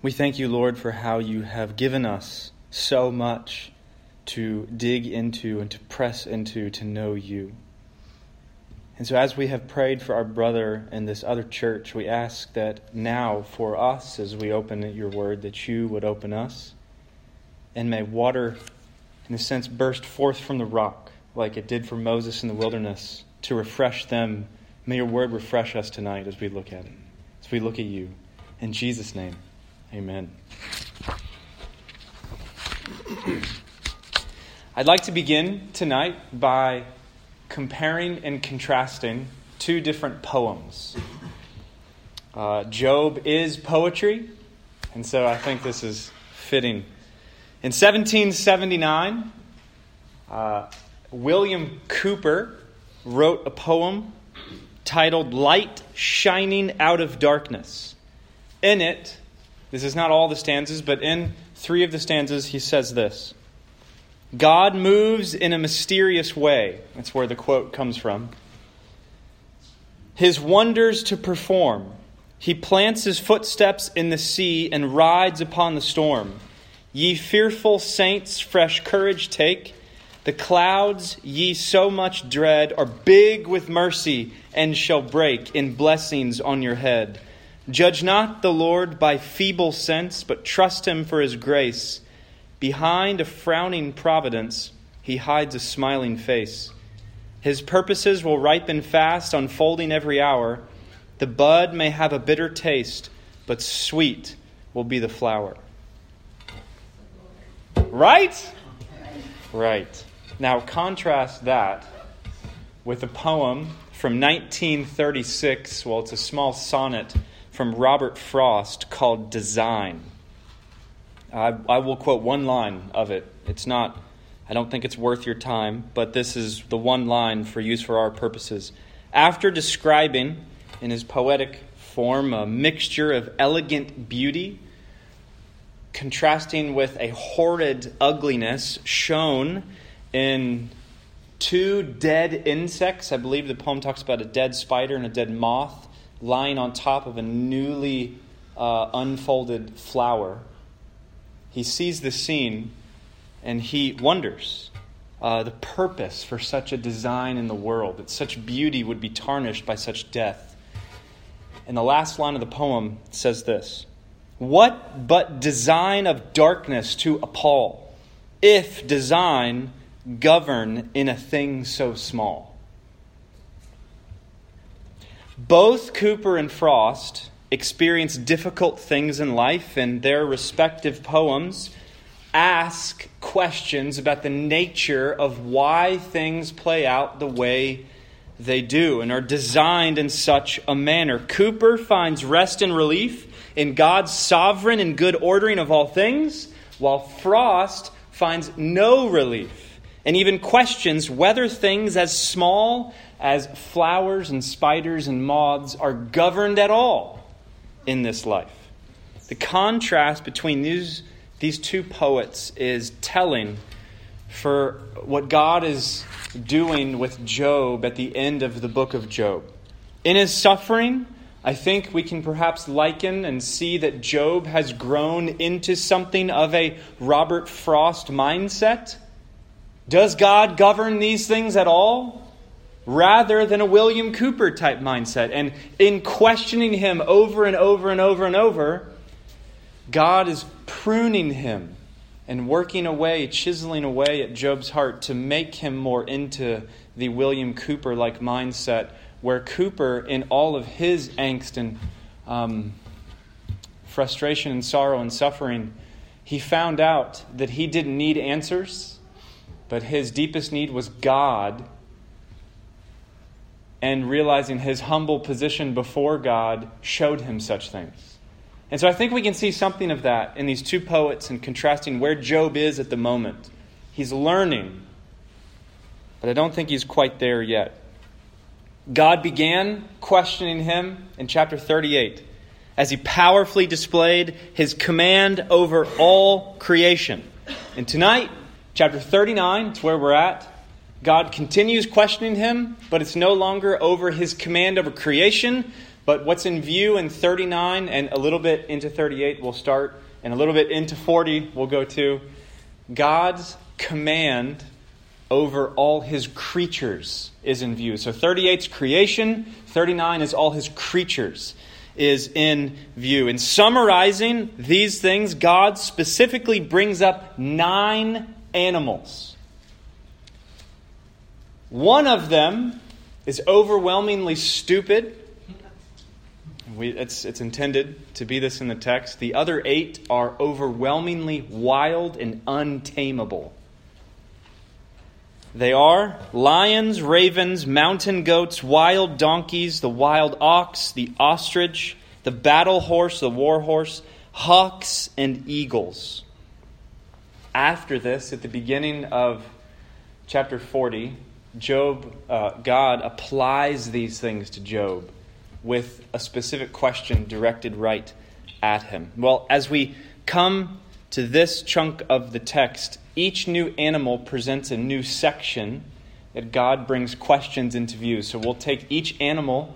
We thank you, Lord, for how you have given us so much to dig into and to press into to know you. And so as we have prayed for our brother in this other church, we ask that now for us, as we open your word, that you would open us, and may water, in a sense, burst forth from the rock like it did for Moses in the wilderness to refresh them. May your word refresh us tonight as we look at it, as we look at you. In Jesus' name, amen. I'd like to begin tonight by comparing and contrasting two different poems. Job is poetry, and so I think this is fitting. In 1779, William Cowper wrote a poem titled Light Shining Out of Darkness. In it, this is not all the stanzas, but in 3 of the stanzas, he says this: God moves in a mysterious way. That's where the quote comes from. His wonders to perform. He plants his footsteps in the sea and rides upon the storm. Ye fearful saints, fresh courage take. The clouds ye so much dread are big with mercy and shall break in blessings on your head. Judge not the Lord by feeble sense, but trust him for his grace. Behind a frowning providence, he hides a smiling face. His purposes will ripen fast, unfolding every hour. The bud may have a bitter taste, but sweet will be the flower. Right? Right. Now contrast that with a poem from 1936. Well, it's a small sonnet from Robert Frost called Design. I will quote one line of it. I don't think it's worth your time, but this is the one line for use for our purposes. After describing in his poetic form a mixture of elegant beauty, contrasting with a horrid ugliness shown in 2 dead insects. I believe the poem talks about a dead spider and a dead moth lying on top of a newly unfolded flower. He sees the scene and he wonders the purpose for such a design in the world, that such beauty would be tarnished by such death. And the last line of the poem says this: what but design of darkness to appall, if design govern in a thing so small? Both Cowper and Frost experienced difficult things in life, and their respective poems ask questions about the nature of why things play out the way they do and are designed in such a manner. Cowper finds rest and relief in God's sovereign and good ordering of all things, while Frost finds no relief and even questions whether things as small as flowers and spiders and moths are governed at all in this life. The contrast between these two poets is telling for what God is doing with Job at the end of the book of Job. In his suffering, I think we can perhaps liken and see that Job has grown into something of a Robert Frost mindset. Does God govern these things at all? Rather than a William Cowper type mindset. And in questioning him over and over and over and over, God is pruning him and working away, chiseling away at Job's heart to make him more into the William Cowper-like mindset, where Cowper, in all of his angst and frustration and sorrow and suffering, he found out that he didn't need answers, but his deepest need was God. And realizing his humble position before God showed him such things. And so I think we can see something of that in these two poets and contrasting where Job is at the moment. He's learning, but I don't think he's quite there yet. God began questioning him in chapter 38 as he powerfully displayed his command over all creation. And tonight, chapter 39, it's where we're at. God continues questioning him, but it's no longer over his command over creation, But what's in view in 39 and a little bit into 38 we'll start, and a little bit into 40 we'll go to, God's command over all his creatures is in view. So 38's creation, 39 is all his creatures is in view. In summarizing these things, God specifically brings up 9 animals. One of them is overwhelmingly stupid. It's intended to be this in the text. The other 8 are overwhelmingly wild and untamable. They are lions, ravens, mountain goats, wild donkeys, the wild ox, the ostrich, the battle horse, the war horse, hawks, and eagles. After this, at the beginning of chapter 40, God applies these things to Job with a specific question directed right at him. Well, as we come to this chunk of the text, each new animal presents a new section that God brings questions into view. So we'll take each animal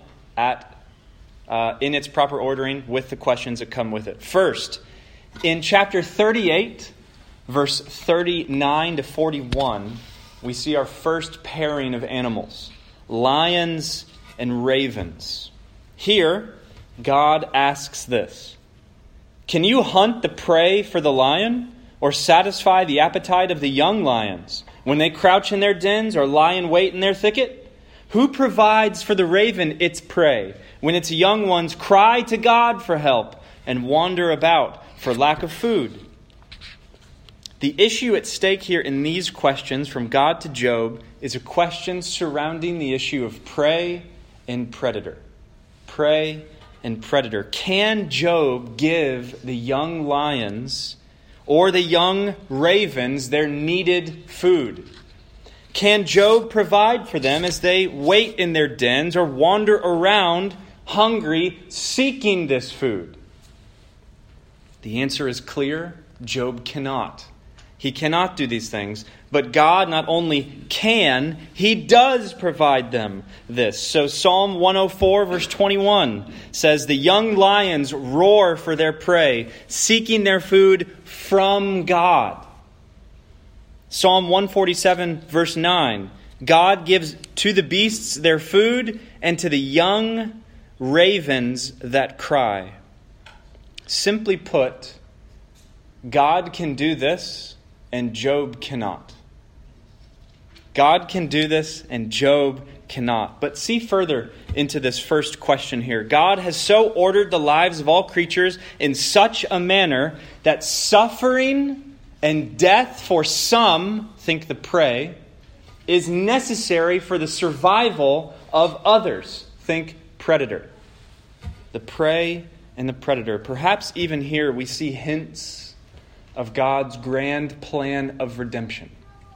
in its proper ordering with the questions that come with it. First, in chapter 38, verse 39 to 41, we see our first pairing of animals, lions and ravens. Here, God asks this: "Can you hunt the prey for the lion, or satisfy the appetite of the young lions when they crouch in their dens or lie in wait in their thicket? Who provides for the raven its prey when its young ones cry to God for help and wander about for lack of food?" The issue at stake here in these questions from God to Job is a question surrounding the issue of prey and predator. Prey and predator. Can Job give the young lions or the young ravens their needed food? Can Job provide for them as they wait in their dens or wander around hungry, seeking this food? The answer is clear. Job cannot. He cannot do these things. But God not only can, he does provide them this. So Psalm 104 verse 21 says, "The young lions roar for their prey, seeking their food from God." Psalm 147 verse 9, "God gives to the beasts their food, and to the young ravens that cry." Simply put, God can do this, and Job cannot. God can do this, and Job cannot. But see further into this first question here. God has so ordered the lives of all creatures in such a manner that suffering and death for some, think the prey, is necessary for the survival of others, think predator. The prey and the predator. Perhaps even here we see hints of God's grand plan of redemption.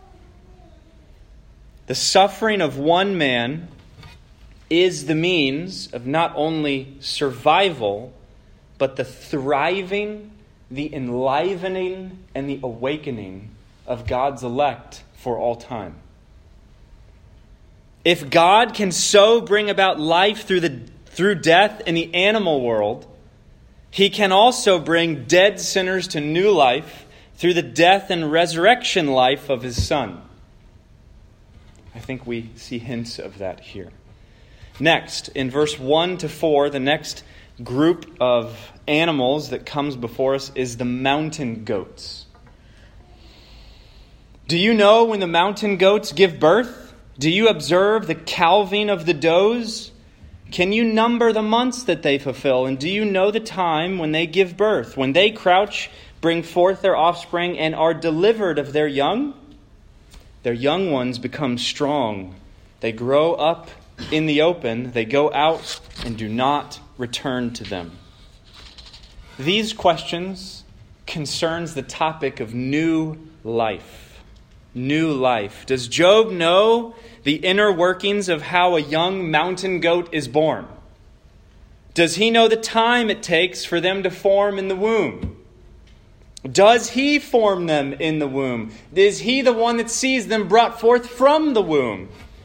The suffering of one man is the means of not only survival, but the thriving, the enlivening, and the awakening of God's elect for all time. If God can so bring about life through death in the animal world, he can also bring dead sinners to new life through the death and resurrection life of his Son. I think we see hints of that here. Next, in verse 1 to 4, the next group of animals that comes before us is the mountain goats. Do you know when the mountain goats give birth? Do you observe the calving of the does? Can you number the months that they fulfill? And do you know the time when they give birth? When they crouch, bring forth their offspring, and are delivered of their young? Their young ones become strong. They grow up in the open. They go out and do not return to them. These questions concerns the topic of new life. New life. Does Job know the inner workings of how a young mountain goat is born? Does he know the time it takes for them to form in the womb? Does he form them in the womb? Is he the one that sees them brought forth from the womb?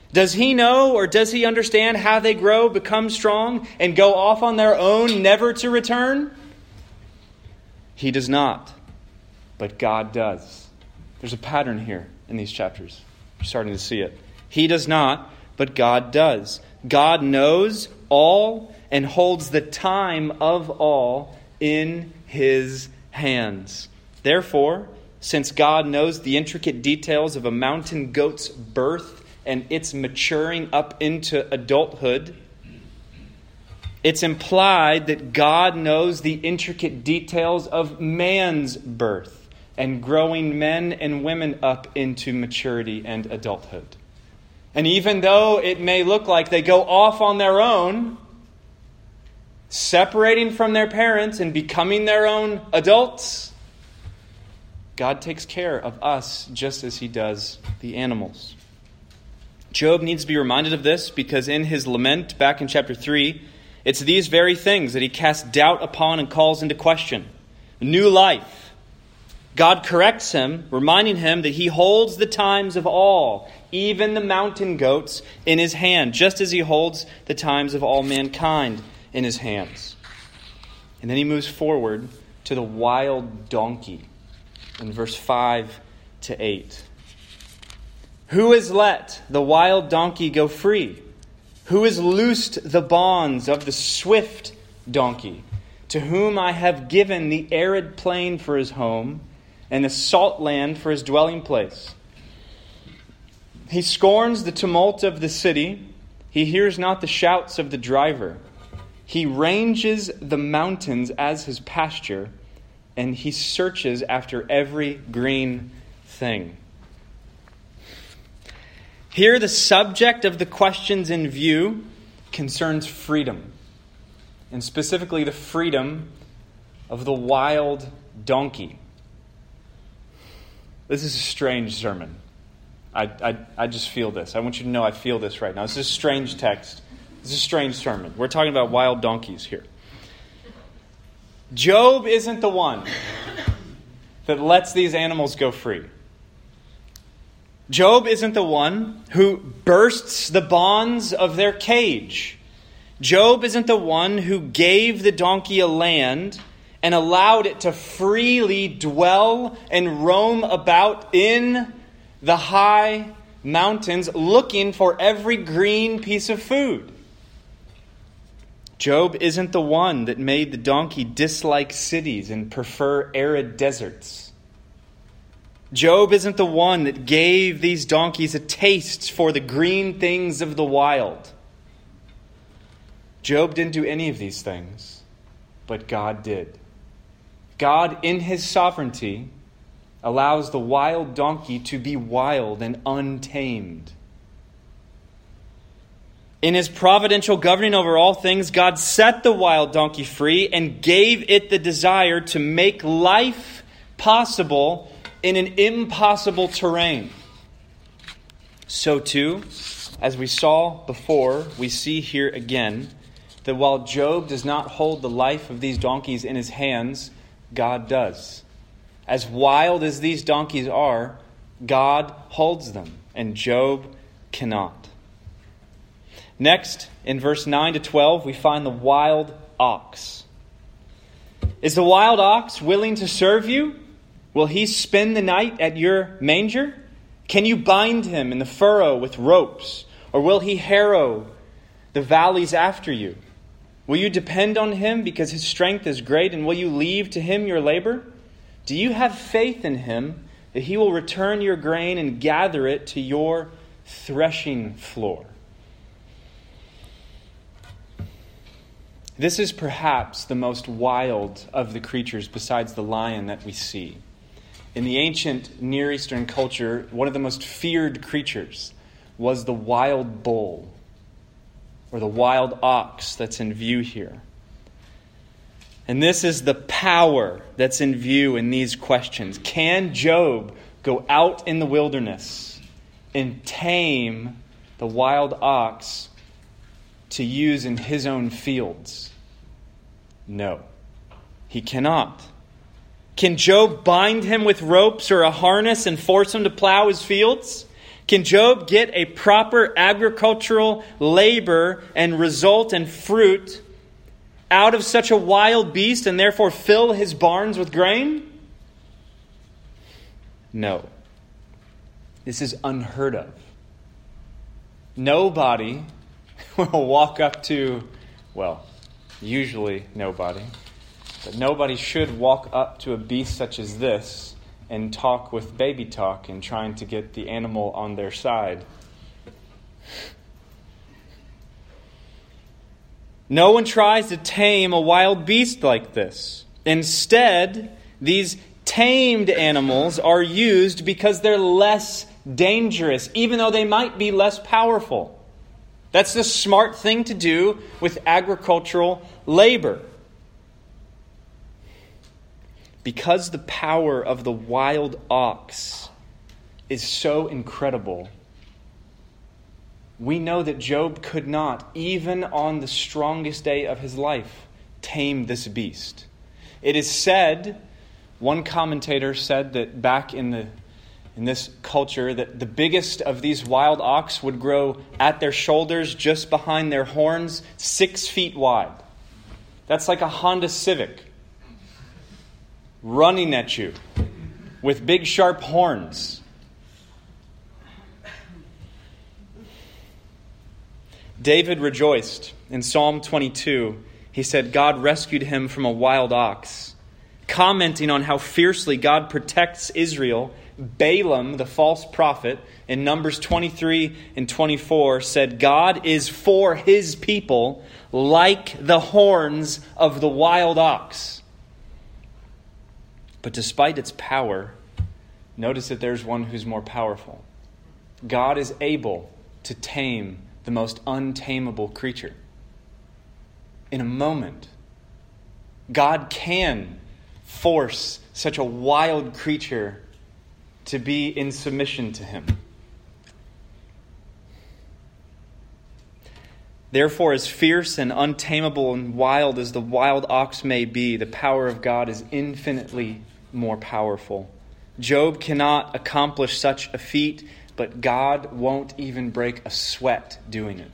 Does he know or does he understand how they grow, become strong, and go off on their own, never to return? He does not, but God does. There's a pattern here in these chapters. You're starting to see it. He does not, but God does. God knows all and holds the time of all in His hands. Therefore, since God knows the intricate details of a mountain goat's birth and its maturing up into adulthood, it's implied that God knows the intricate details of man's birth and growing men and women up into maturity and adulthood. And even though it may look like they go off on their own, separating from their parents and becoming their own adults, God takes care of us just as He does the animals. Job needs to be reminded of this because in his lament back in chapter 3, it's these very things that he casts doubt upon and calls into question. New life. God corrects him, reminding him that He holds the times of all, even the mountain goats, in His hand, just as He holds the times of all mankind in His hands. And then he moves forward to the wild donkey in verse 5 to 8. Who has let the wild donkey go free? Who has loosed the bonds of the swift donkey, to whom I have given the arid plain for his home and the salt land for his dwelling place? He scorns the tumult of the city. He hears not the shouts of the driver. He ranges the mountains as his pasture, and he searches after every green thing. Here, the subject of the questions in view concerns freedom, and specifically the freedom of the wild donkey. This is a strange sermon. I just feel this. I want you to know I feel this right now. This is a strange text. This is a strange sermon. We're talking about wild donkeys here. Job isn't the one that lets these animals go free. Job isn't the one who bursts the bonds of their cage. Job isn't the one who gave the donkey a land and allowed it to freely dwell and roam about in the high mountains looking for every green piece of food. Job isn't the one that made the donkey dislike cities and prefer arid deserts. Job isn't the one that gave these donkeys a taste for the green things of the wild. Job didn't do any of these things, but God did. God, in His sovereignty, allows the wild donkey to be wild and untamed. In His providential governing over all things, God set the wild donkey free and gave it the desire to make life possible in an impossible terrain. So too, as we saw before, we see here again that while Job does not hold the life of these donkeys in his hands, God does. As wild as these donkeys are, God holds them, and Job cannot. Next, in verse 9 to 12, we find the wild ox. Is the wild ox willing to serve you? Will he spend the night at your manger? Can you bind him in the furrow with ropes? Or will he harrow the valleys after you? Will you depend on him because his strength is great? And will you leave to him your labor? Do you have faith in him that he will return your grain and gather it to your threshing floor? This is perhaps the most wild of the creatures besides the lion that we see. In the ancient Near Eastern culture, one of the most feared creatures was the wild bull, or the wild ox that's in view here. And this is the power that's in view in these questions. Can Job go out in the wilderness and tame the wild ox to use in his own fields? No, he cannot. Can Job bind him with ropes or a harness and force him to plow his fields? Can Job get a proper agricultural labor and result and fruit out of such a wild beast and therefore fill his barns with grain? No. This is unheard of. Nobody will walk up to, well, usually nobody, but nobody should walk up to a beast such as this and talk with baby talk and trying to get the animal on their side. No one tries to tame a wild beast like this. Instead, these tamed animals are used because they're less dangerous, even though they might be less powerful. That's the smart thing to do with agricultural labor. Because the power of the wild ox is so incredible, we know that Job could not, even on the strongest day of his life, tame this beast. It is said, one commentator said that back in this culture, that the biggest of these wild ox would grow at their shoulders, just behind their horns, 6 feet wide. That's like a Honda Civic running at you with big sharp horns. David rejoiced in Psalm 22. He said God rescued him from a wild ox. Commenting on how fiercely God protects Israel, Balaam, the false prophet, in Numbers 23 and 24 said, God is for his people like the horns of the wild ox. But despite its power, notice that there's one who's more powerful. God is able to tame the most untamable creature. In a moment, God can force such a wild creature to be in submission to him. Therefore, as fierce and untamable and wild as the wild ox may be, the power of God is infinitely more powerful. Job cannot accomplish such a feat, but God won't even break a sweat doing it.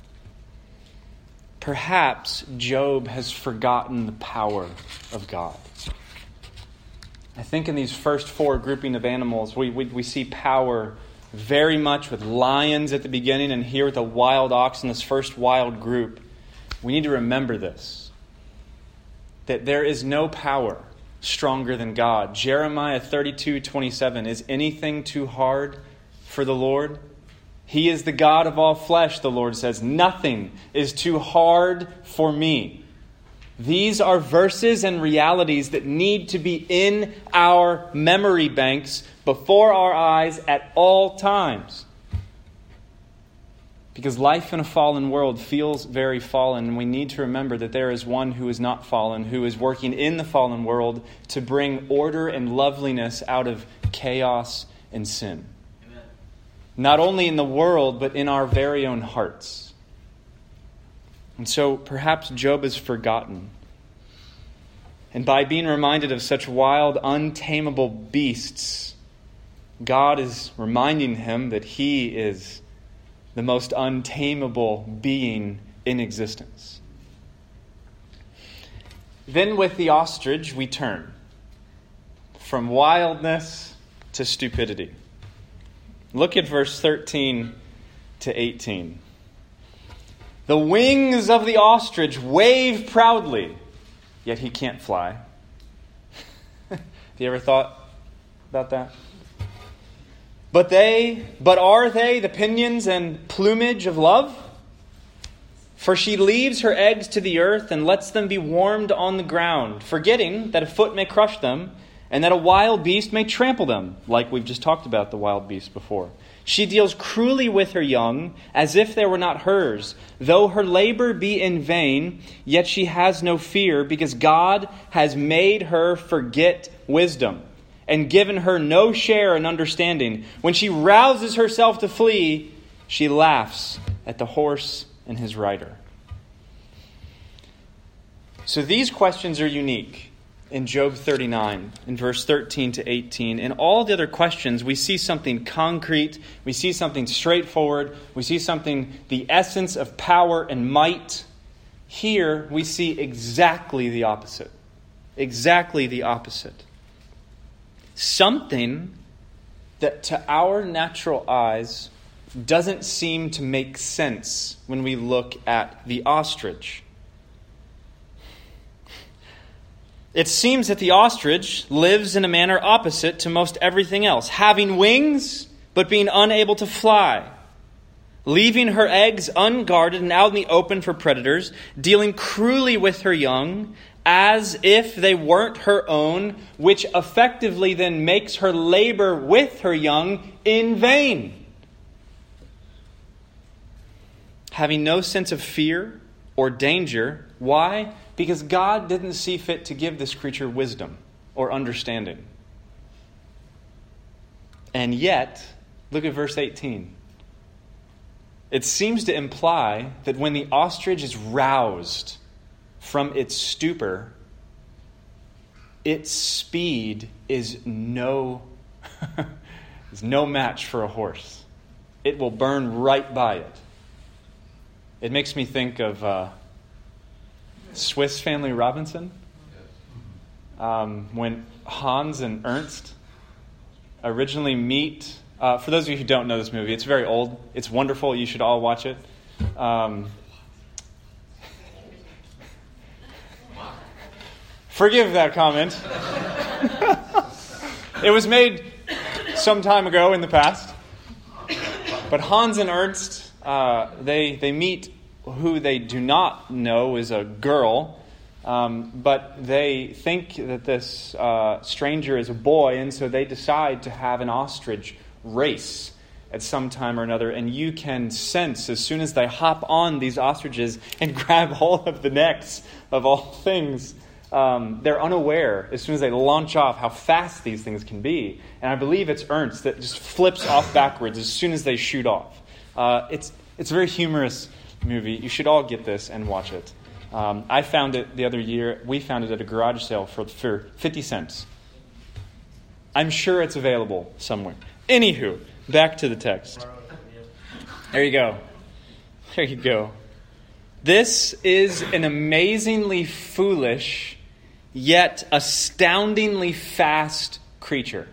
Perhaps Job has forgotten the power of God. I think in these first 4 grouping of animals, we see power very much with lions at the beginning, and here with a wild ox in this first wild group. We need to remember this, that there is no power stronger than God. Jeremiah 32:27, is anything too hard for the Lord? He is the God of all flesh, the Lord says. Nothing is too hard for me. These are verses and realities that need to be in our memory banks before our eyes at all times. Because life in a fallen world feels very fallen, and we need to remember that there is one who is not fallen, who is working in the fallen world to bring order and loveliness out of chaos and sin. Amen. Not only in the world, but in our very own hearts. And so perhaps Job is forgotten. And by being reminded of such wild, untamable beasts, God is reminding him that he is the most untamable being in existence. Then with the ostrich, we turn from wildness to stupidity. Look at verse 13 to 18. The wings of the ostrich wave proudly, yet he can't fly. Have you ever thought about that? But are they the pinions and plumage of love? For she leaves her eggs to the earth and lets them be warmed on the ground, forgetting that a foot may crush them and that a wild beast may trample them, like we've just talked about the wild beast before. She deals cruelly with her young, as if they were not hers. Though her labor be in vain, yet she has no fear, because God has made her forget wisdom and given her no share in understanding. When she rouses herself to flee, she laughs at the horse and his rider. So these questions are unique. in Job 39, in verse 13 to 18. In all the other questions, we see something concrete, we see something straightforward, we see something, the essence of power and might. Here, we see exactly the opposite. Exactly the opposite. Something that to our natural eyes doesn't seem to make sense when we look at the ostrich. It seems that the ostrich lives in a manner opposite to most everything else, having wings but being unable to fly, leaving her eggs unguarded and out in the open for predators, dealing cruelly with her young as if they weren't her own, which effectively then makes her labor with her young in vain. Having no sense of fear or danger. Why? Because God didn't see fit to give this creature wisdom or understanding. And yet, look at verse 18. It seems to imply that when the ostrich is roused from its stupor, its speed is no match for a horse. It will burn right by it. It makes me think of Swiss Family Robinson. When Hans and Ernst originally meet. For those of you who don't know this movie, it's very old. It's wonderful. You should all watch it. Forgive that comment. It was made some time ago in the past. But Hans and Ernst, they meet who they do not know is a girl, but they think that this stranger is a boy, and so they decide to have an ostrich race at some time or another. And you can sense as soon as they hop on these ostriches and grab hold of the necks of all things, they're unaware as soon as they launch off how fast these things can be. And I believe it's Ernst that just flips off backwards as soon as they shoot off. It's a very humorous movie. You should all get this and watch it. I found it the other year. We found it at a garage sale for 50 cents. I'm sure it's available somewhere. Anywho, back to the text. There you go. There you go. This is an amazingly foolish, yet astoundingly fast creature.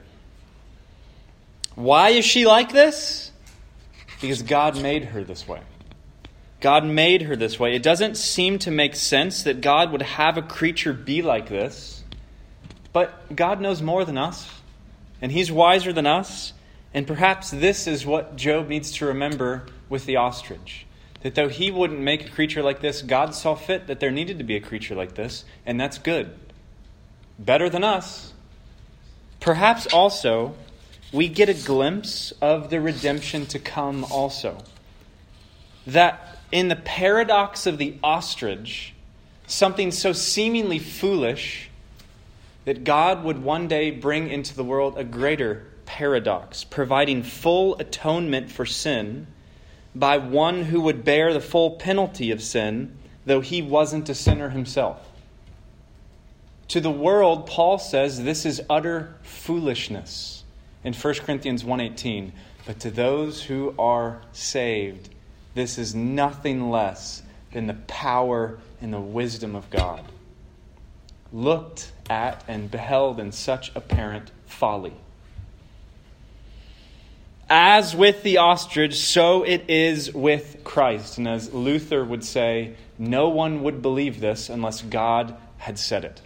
Why is she like this? Because God made her this way. God made her this way. It doesn't seem to make sense that God would have a creature be like this. But God knows more than us. And He's wiser than us. And perhaps this is what Job needs to remember with the ostrich. That though he wouldn't make a creature like this, God saw fit that there needed to be a creature like this. And that's good. Better than us. Perhaps also we get a glimpse of the redemption to come also. That in the paradox of the ostrich, something so seemingly foolish, that God would one day bring into the world a greater paradox, providing full atonement for sin by one who would bear the full penalty of sin, though he wasn't a sinner himself. To the world, Paul says this is utter foolishness in 1 Corinthians 1:18. But to those who are saved, this is nothing less than the power and the wisdom of God. Looked at and beheld in such apparent folly. As with the ostrich, so it is with Christ. And as Luther would say, no one would believe this unless God had said it.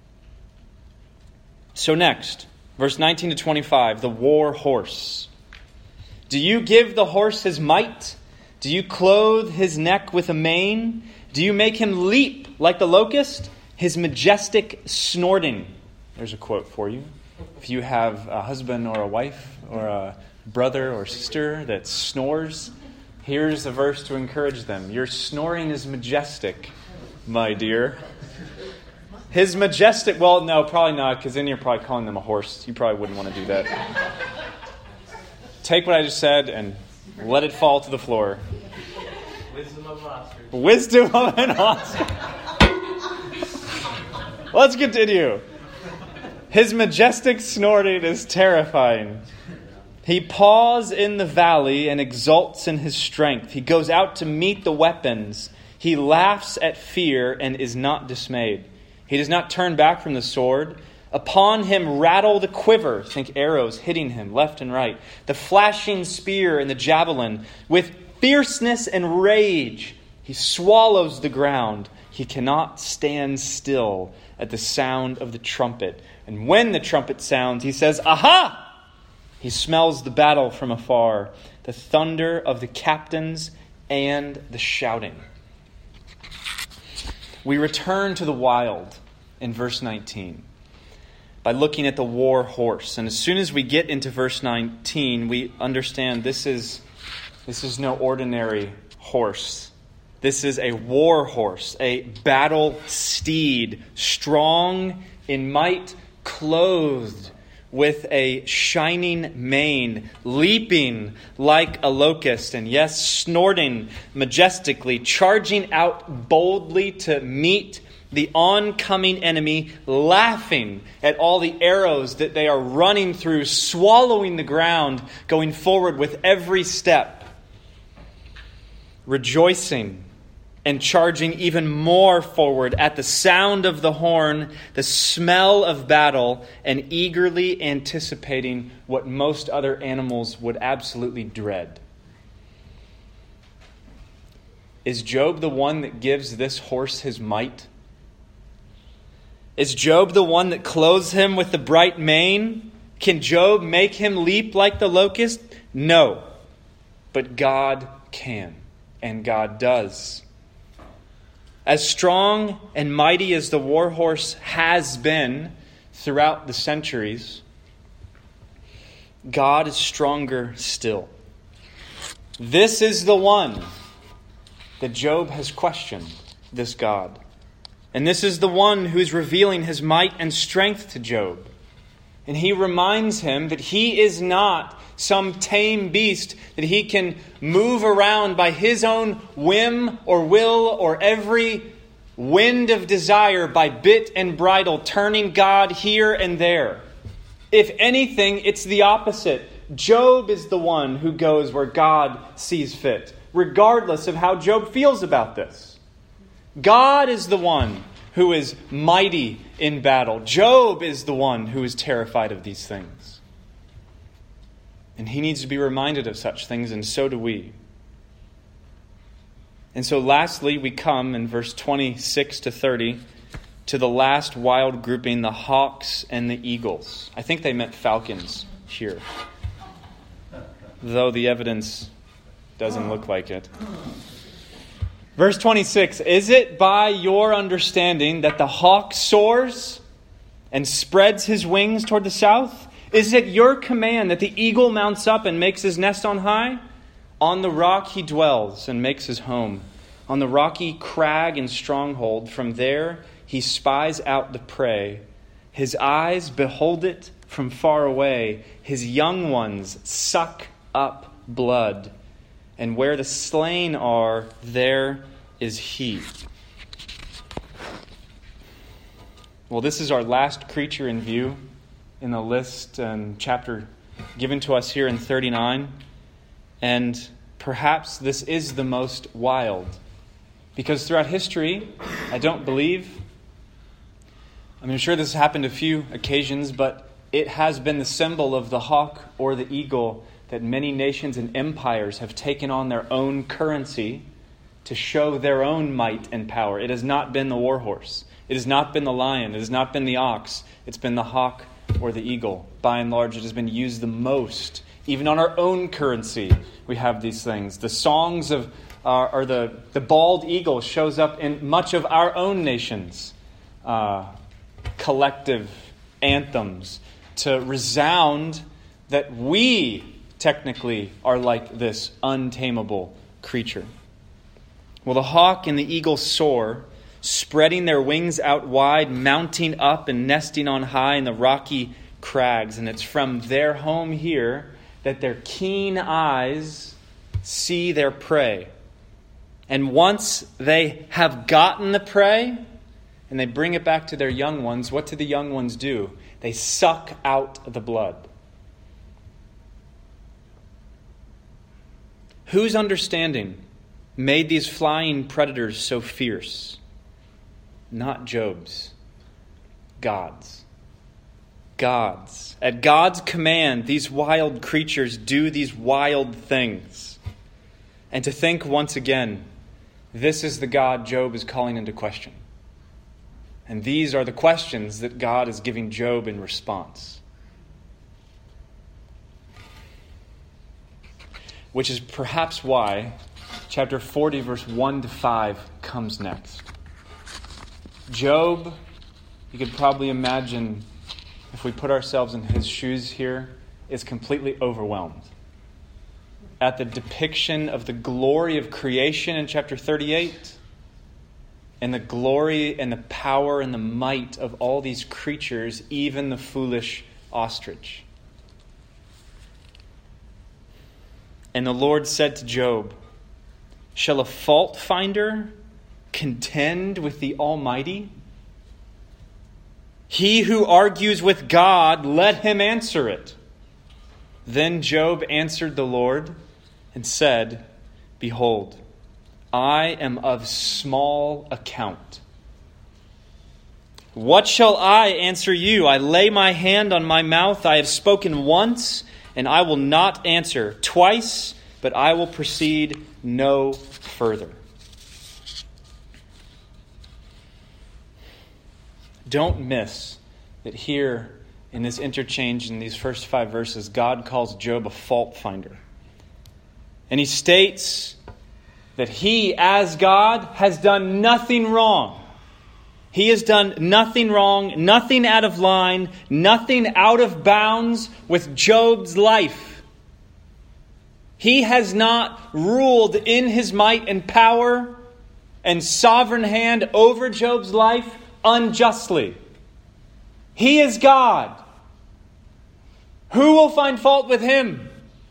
So next, verse 19 to 25, the war horse. Do you give the horse his might? Do you clothe his neck with a mane? Do you make him leap like the locust? His majestic snorting. There's a quote for you. If you have a husband or a wife or a brother or sister that snores, here's a verse to encourage them. Your snoring is majestic, my dear. His majestic, well, no, probably not, because then you're probably calling them a horse. You probably wouldn't want to do that. Take what I just said and let it fall to the floor. Wisdom of an ostrich. Wisdom of an ostrich. Let's continue. His majestic snorting is terrifying. He paws in the valley and exults in his strength. He goes out to meet the weapons. He laughs at fear and is not dismayed. He does not turn back from the sword. Upon him rattle the quiver, think arrows hitting him left and right, the flashing spear and the javelin. With fierceness and rage, he swallows the ground. He cannot stand still at the sound of the trumpet. And when the trumpet sounds, he says, "Aha!" He smells the battle from afar, the thunder of the captains and the shouting. We return to the wild in verse 19 by looking at the war horse. And as soon as we get into verse 19, we understand this is no ordinary horse. This is a war horse, a battle steed, strong in might, clothed with a shining mane, leaping like a locust, and yes, snorting majestically, charging out boldly to meet the oncoming enemy, laughing at all the arrows that they are running through, swallowing the ground, going forward with every step, rejoicing and charging even more forward at the sound of the horn, the smell of battle, and eagerly anticipating what most other animals would absolutely dread. Is Job the one that gives this horse his might? Is Job the one that clothes him with the bright mane? Can Job make him leap like the locust? No. But God can, and God does. As strong and mighty as the war horse has been throughout the centuries, God is stronger still. This is the one that Job has questioned, this God. And this is the one who is revealing his might and strength to Job. And he reminds him that he is not some tame beast that he can move around by his own whim or will or every wind of desire by bit and bridle, turning God here and there. If anything, it's the opposite. Job is the one who goes where God sees fit, regardless of how Job feels about this. God is the one who is mighty in battle. Job is the one who is terrified of these things. And he needs to be reminded of such things, and so do we. And so lastly, we come in verse 26 to 30 to the last wild grouping, the hawks and the eagles. I think they meant falcons here, though the evidence doesn't look like it. Verse 26, is it by your understanding that the hawk soars and spreads his wings toward the south? Is it your command that the eagle mounts up and makes his nest on high? On the rock he dwells and makes his home. On the rocky crag and stronghold, from there he spies out the prey. His eyes behold it from far away. His young ones suck up blood. And where the slain are, there is he. Well, this is our last creature in view in the list and chapter given to us here in 39. And perhaps this is the most wild. Because throughout history, I'm sure this has happened a few occasions, but it has been the symbol of the hawk or the eagle that many nations and empires have taken on their own currency to show their own might and power. It has not been the war horse. It has not been the lion. It has not been the ox. It's been the hawk or the eagle. By and large, it has been used the most. Even on our own currency, we have these things. The songs of, or the bald eagle shows up in much of our own nation's collective anthems to resound that we technically are like this untamable creature. Well, the hawk and the eagle soar, spreading their wings out wide, mounting up and nesting on high in the rocky crags. And it's from their home here that their keen eyes see their prey. And once they have gotten the prey and they bring it back to their young ones, what do the young ones do? They suck out the blood. Whose understanding made these flying predators so fierce? Not Job's. God's. God's. At God's command, these wild creatures do these wild things. And to think once again, this is the God Job is calling into question. And these are the questions that God is giving Job in response. Which is perhaps why chapter 40, verse 1 to 5 comes next. Job, you could probably imagine, if we put ourselves in his shoes here, is completely overwhelmed at the depiction of the glory of creation in chapter 38, and the glory and the power and the might of all these creatures, even the foolish ostrich. And the Lord said to Job, "Shall a fault finder contend with the Almighty? He who argues with God, let him answer it." Then Job answered the Lord and said, "Behold, I am of small account. What shall I answer you? I lay my hand on my mouth. I have spoken once, and I will not answer. Twice, but I will proceed no further." Don't miss that here in this interchange in these first 5 verses, God calls Job a fault finder. And he states that he, as God, has done nothing wrong. He has done nothing wrong, nothing out of line, nothing out of bounds with Job's life. He has not ruled in his might and power and sovereign hand over Job's life unjustly. He is God. Who will find fault with him?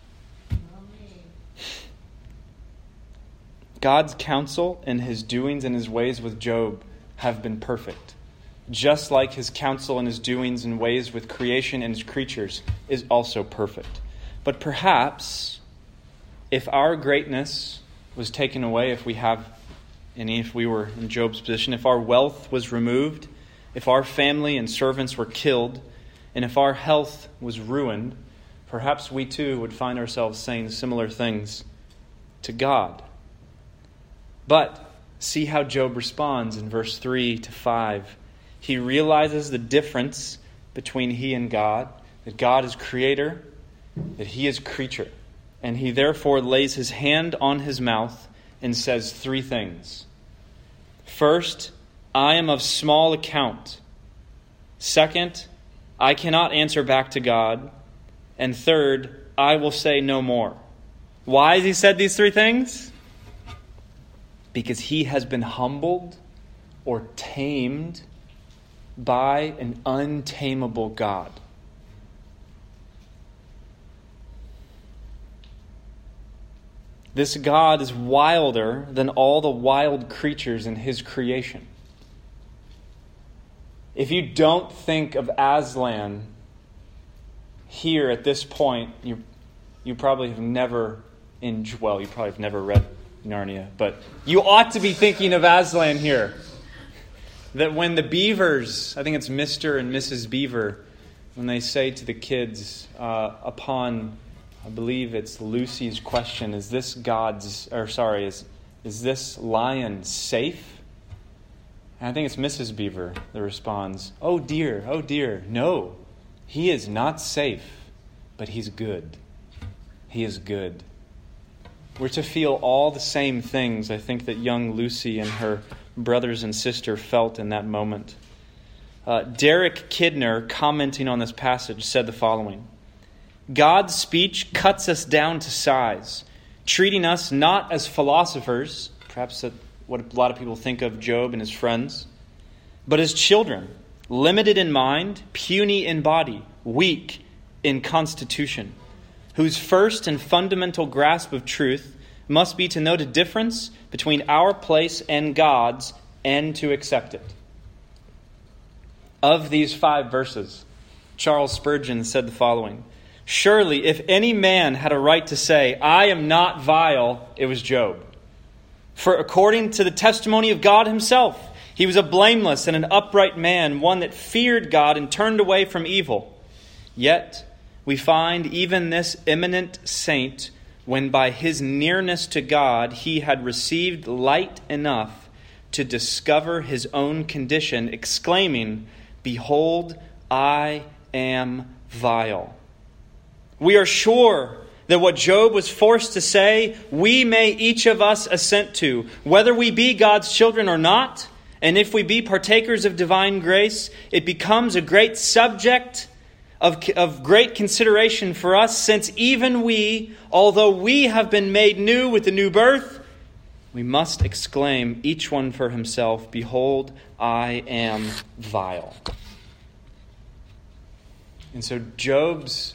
God's counsel and his doings and his ways with Job have been perfect. Just like his counsel and his doings and ways with creation and his creatures is also perfect. But perhaps if our greatness was taken away, if we were in Job's position, if our wealth was removed, if our family and servants were killed, and if our health was ruined, perhaps we too would find ourselves saying similar things to God. But see how Job responds in verse 3 to 5. He realizes the difference between he and God, that God is creator, that he is creature. And he therefore lays his hand on his mouth and says 3 things. First, I am of small account. Second, I cannot answer back to God. And third, I will say no more. Why has he said these 3 things? Because he has been humbled or tamed by an untamable God. This God is wilder than all the wild creatures in his creation. If you don't think of Aslan here at this point, you probably have never read Narnia, but you ought to be thinking of Aslan here. That when the beavers, I think it's Mr. and Mrs. Beaver, when they say to the kids upon, I believe it's Lucy's question, is this lion safe? And I think it's Mrs. Beaver that responds, oh dear, no, he is not safe, but he's good. He is good. We're to feel all the same things, I think, that young Lucy and her brothers and sister felt in that moment. Derek Kidner, commenting on this passage, said the following: God's speech cuts us down to size, treating us not as philosophers, perhaps what a lot of people think of Job and his friends, but as children, limited in mind, puny in body, weak in constitution, whose first and fundamental grasp of truth must be to know the difference between our place and God's and to accept it. Of these 5 verses, Charles Spurgeon said the following: "Surely if any man had a right to say, 'I am not vile,' it was Job. For according to the testimony of God himself, he was a blameless and an upright man, one that feared God and turned away from evil. Yet we find even this eminent saint, when by his nearness to God he had received light enough to discover his own condition, exclaiming, 'Behold, I am vile.' We are sure that what Job was forced to say, we may each of us assent to, whether we be God's children or not. And if we be partakers of divine grace, it becomes a great subject of great consideration for us, since even we, although we have been made new with the new birth, we must exclaim, each one for himself, 'Behold, I am vile.'" And so Job's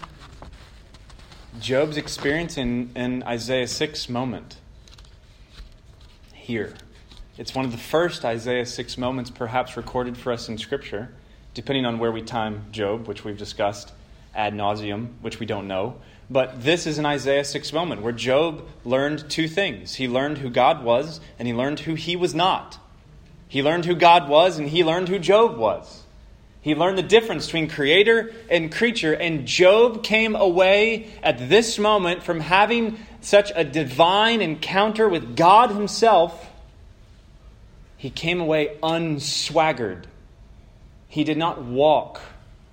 experience in Isaiah 6 moment here. It's one of the first Isaiah 6 moments perhaps recorded for us in Scripture, depending on where we time Job, which we've discussed ad nauseum, which we don't know. But this is an Isaiah 6 moment where Job learned 2 things. He learned who God was, and he learned who he was not. He learned who God was, and he learned who Job was. He learned the difference between creator and creature, and Job came away at this moment from having such a divine encounter with God himself. He came away unswaggered. He did not walk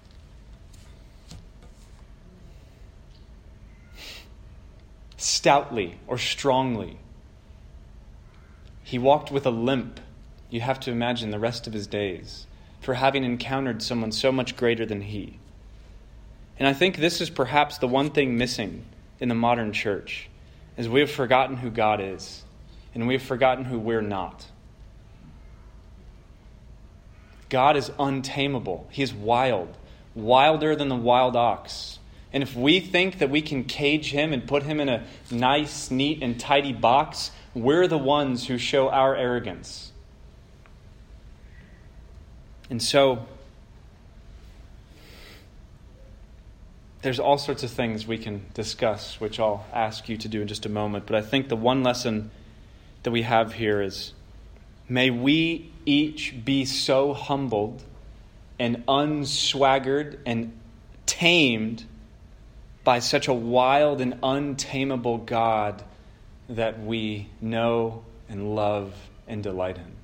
stoutly or strongly. He walked with a limp. You have to imagine the rest of his days, for having encountered someone so much greater than he. And I think this is perhaps the one thing missing in the modern church, is we have forgotten who God is, and we have forgotten who we're not. God is untamable. He is wild, wilder than the wild ox. And if we think that we can cage him and put him in a nice, neat, and tidy box, we're the ones who show our arrogance. And so, there's all sorts of things we can discuss, which I'll ask you to do in just a moment. But I think the one lesson that we have here is, may we each be so humbled and unswaggered and tamed by such a wild and untamable God that we know and love and delight in.